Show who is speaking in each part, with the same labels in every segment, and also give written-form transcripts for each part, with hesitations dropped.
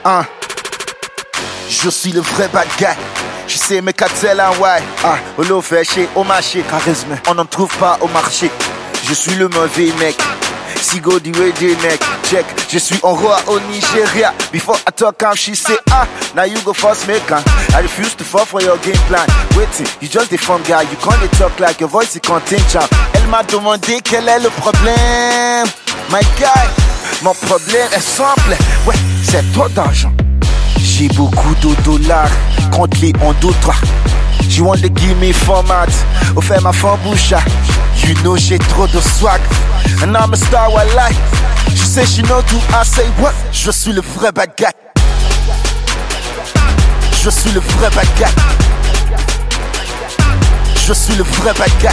Speaker 1: Je suis le vrai bad guy. Je sais mes cartels en why. Olo fait chez au marché. Charisme, on n'en trouve pas au marché. Je suis le mauvais mec. Sigo the way they neck. Check, je suis en roi au Nigeria. Before I talk, she say now you go first make I refuse to fall for your game plan. Waiting, you just the fun guy. You can't talk like your voice, it contain charm. Elle m'a demandé quel est le problème. My guy, mon problème est simple. Ouais, c'est trop d'argent. J'ai beaucoup de dollars, compte-les en d'autres. You want to give me format, au fait ma famboucha. You know j'ai trop de swag, and I'm a star, wallah. Je sais she know to I say what. Je suis le vrai bad guy. Je suis le vrai bad guy. Je suis le vrai bad guy.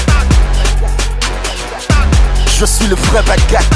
Speaker 1: Je suis le vrai bad guy.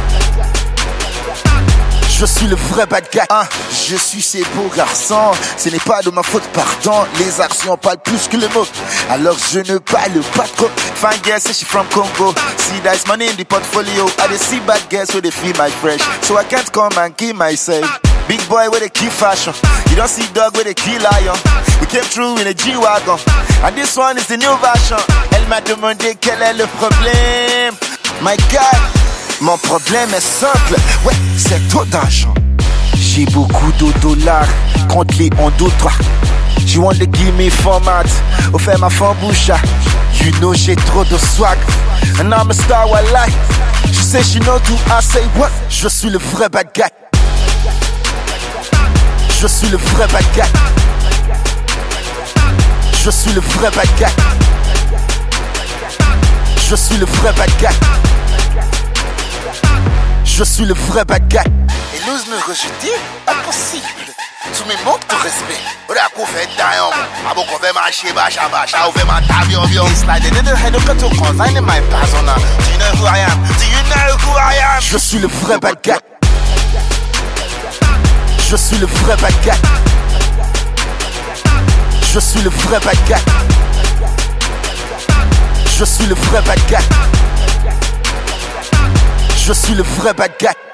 Speaker 1: Je suis le vrai bad guy. Je suis ces beaux garçons. Ce n'est pas de ma faute, pardon. Les actions parlent plus que les mots. Alors je ne parle pas trop. Fine girl say she from Congo. See there's money in the portfolio. I dey see bad girls so they feel my fresh. So I can't come and kill myself. Big boy with a key fashion. You don't see dog with a key lion. We came through in a G-Wagon. And this one is the new version. Elle m'a demandé quel est le problème. My guy, mon problème est simple. Ouais, c'est trop d'argent. J'ai beaucoup de dollars, compte-les en d'autres. You want to give me format, au fait ma famboucha. You know j'ai trop de swag, and I'm a star, wallah. Je sais she know to I say what. Je suis le vrai bad guy. Je suis le vrai bad guy. Je suis le vrai bad guy. Je suis le vrai bad guy. Je suis le vrai bad guy.
Speaker 2: Et n'ose me rejeter, impossible. Tu me manques de respect. Oda qu'on fait d'ailleurs. Abo qu'on fait marcher, bacha, bacha, ou fait ma tabion, bion. It's like they didn't have no control consign in my persona. Do you know who I am? Do you know who I am?
Speaker 1: Je suis le vrai bad guy. Je suis le vrai bad guy. Je suis le vrai bad guy. Je suis le vrai bad guy. Je suis le vrai bad guy.